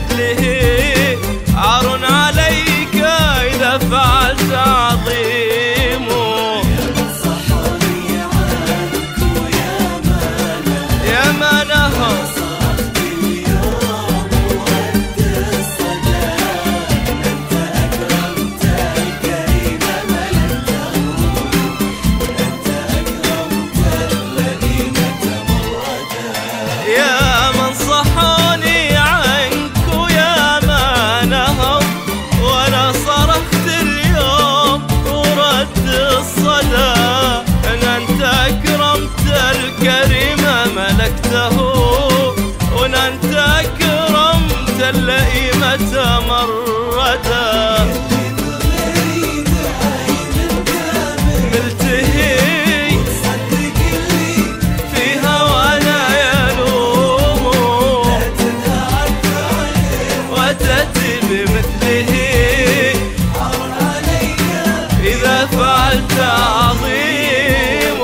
بمثله عار عليك إذا فعلت عظيم. صحوني عنك ويا ما نهى صرخت اليوم ورد الصدى. أنت أكرمت الكريم ملكته، أنت أكرمت اللئيم تمردا. يا من صحوني عنك ويا ما نهوا، وانا صرخت اليوم ورد الصدى. ان انت اكرمت الكريم ملكته، وان انت اكرمت اللئيم تمردا. بمثله عار عليك إذا فعلت عظيم.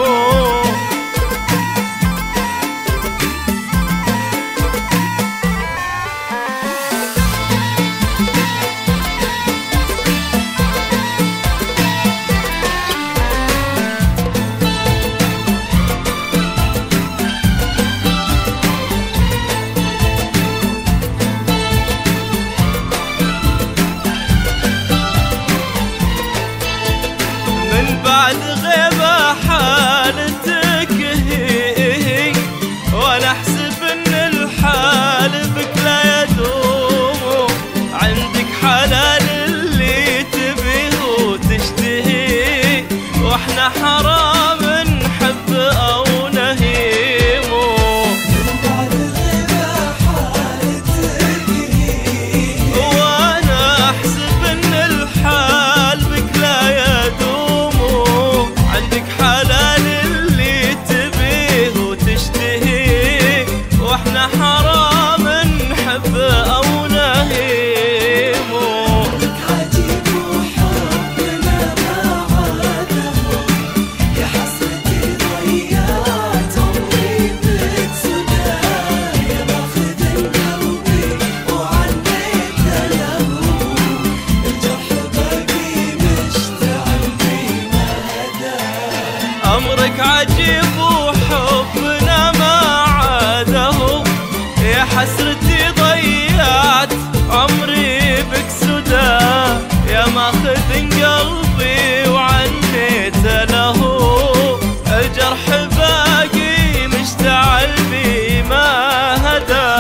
بعد غيبة حالتك هي، وانا احسب ان الحال بك لا يدوم. عندك حلال اللي تبيه وتشتهي، واحنا حرام نحب او نهيم. بعد غيبة حالتك هي، وانا احسب ان الحال بك لا يدوم. عندك حلال اللي تبيه وتشتهي، واحنا حرام نحب او نهيم. عجيب وحبنا ما عاده، يا حسرتي ضيعت عمري بك سدى. يا ماخذ قلبي وعنيت له، الجرح باقي مشتعل في مهدى. أمرك عجيب وحبنا ما عاده، يا حسرتي ضيعت عمري بك سدى. يا ماخذ قلبي وعنيت له، الجرح باقي مشتعل بي ما هدى.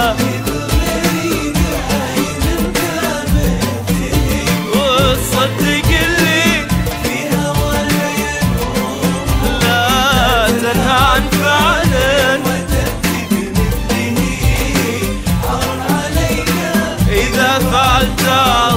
وتصدق اللي فيها ولا ينوم، لا تنهى عن فعل وتأتي بمثله عار عليك إذا فعلت